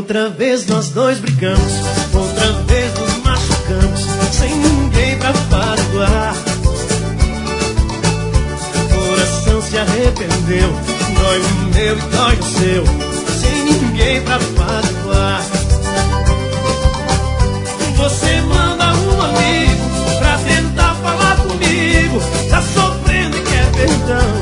Outra vez nós dois brigamos, outra vez nos machucamos, sem ninguém pra apaziguar. Coração se arrependeu, dói o meu e dói o seu, sem ninguém pra apaziguar. Você manda um amigo pra tentar falar comigo, tá sofrendo e quer perdão.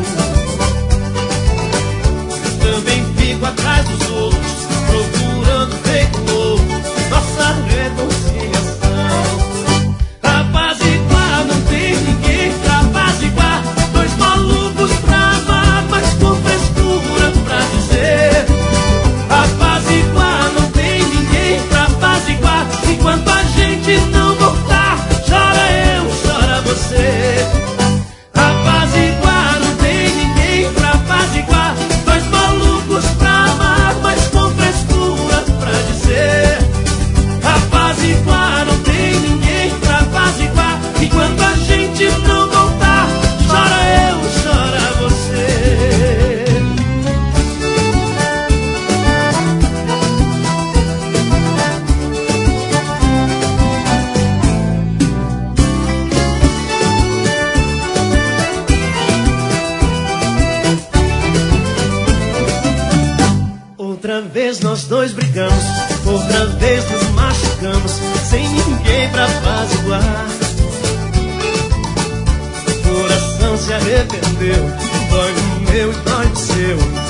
Também fico atrás dos outros, procurando feito louco nossa reconciliação. Apaziguar, não tem ninguém pra apaziguar. Dois malucos pra amar, mas com frescura pra dizer. Apaziguar, não tem ninguém pra apaziguar. Enquanto a gente não voltar, chora eu, chora você. Apaziguar, não tem ninguém pra apaziguar. Dois malucos pra amar, mas com frescura pra dizer. Apaziguar, não tem ninguém pra apaziguar. Enquanto a gente não voltar, chora eu, chora você. Outra vez nós dois brigamos, outra vez nos machucamos, sem ninguém pra apaziguar. Coração se arrependeu, dói o meu e dói o seu,